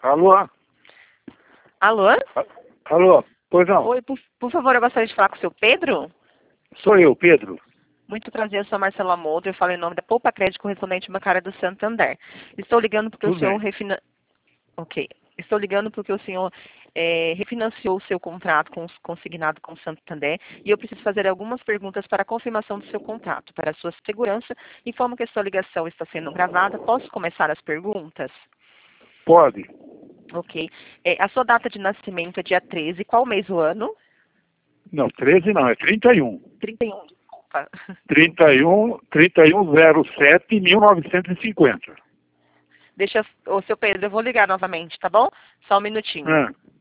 Alô? Alô? Alô? Pois não. Oi, por favor, eu gostaria de falar com o seu Pedro. Sou eu, Pedro. Muito prazer, eu sou a Marcela Moldro, eu falo em nome da Poupa Crédito Correspondente Bancária do Santander. Estou ligando porque Tudo o senhor bem. Ok. Estou ligando porque o senhor refinanciou o seu contrato consignado com o Santander e eu preciso fazer algumas perguntas para a confirmação do seu contrato. Para a sua segurança, informo que a sua ligação está sendo gravada. Posso começar as perguntas? Pode. Ok. A sua data de nascimento é dia 13. Qual mês do ano? Não, 13 não, é 31. 31, desculpa. 31/07/1950. Ô, seu Pedro, eu vou ligar novamente, tá bom? Só um minutinho. Ah.